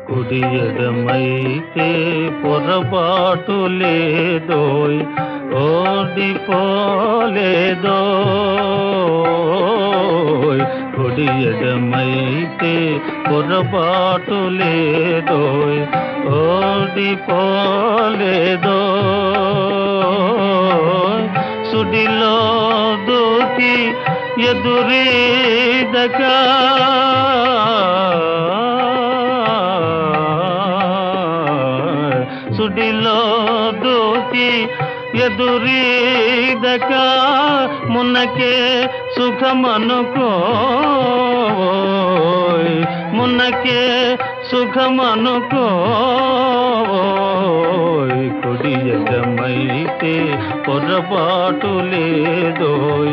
కుడి ఎడమైతే పొరపాటు లేదోయ్, ఓడిపోలేదోయ్. కుడి ఎడమైతే పొరపాటు లేదోయ్, ఓడిపోలేదోయ్. సుడిలో దూకి ఎదురీదగా సుడిలో దూకి ఎదురీదక మునకే సుఖమనుకోయ్, మునకే సుఖమనుకోయ్. కుడి ఎడమైతే పొరపాటు లేదోయ్,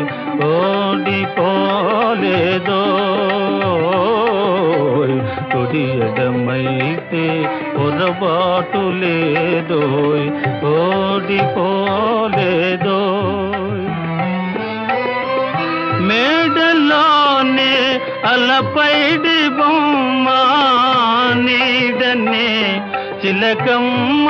ఓడిపోలేదోయ్. కుడి ఎడమైతే పొరపాటు లేదోయ్, ఓడిపోలేదోయ్. మేడలోనే అలపైడి బొమ్మ నీడనే చిలకమ్మ,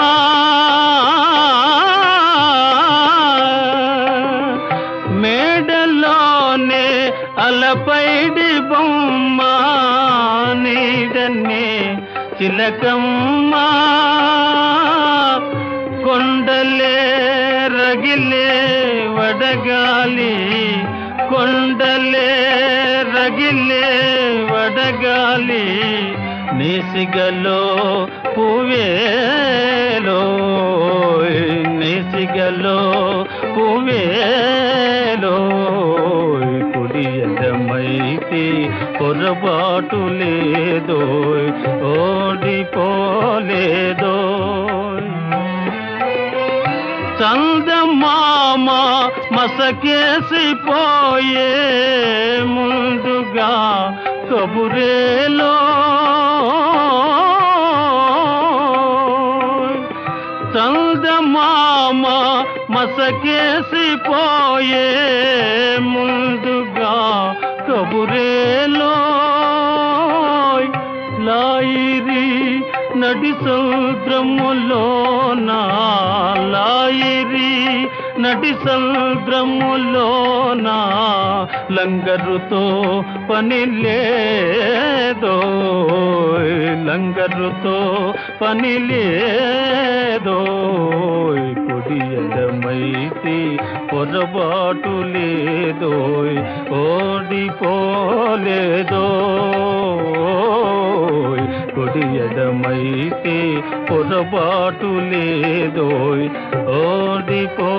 మేడలోనే అలపైడి బొమ్మ నీడనే చిలకమ్మ. కొండలే రగిలే వడగాలి, కొండలే రగిలే వడగాలి, నేసిగలో పువ్వేలోయ్, నేసిగలో పువ్వేలోయ్. కుడి ఎడమైతే పొరపాటు లేదోయ్, ఓడిపోలేదోయ్. చందమామ మసకేసిపోయే ముందుగా కబురేలో, చందమామ మసకేసిపోయే ముందుగా కబురేలో. లాయిరి నడి సముద్రములోన, లాయిరి నడి సముద్రములోన లంగరుతో పని లేదోయ్, లంగరుతో పని లేదోయ్. కుడి ఎడమైతే పొరపాటు లేదోయ్, ఓడిపోలేదోయ్. కుడి ఎడమైతే పొరపాటు లేదోయ్, ఓడిపో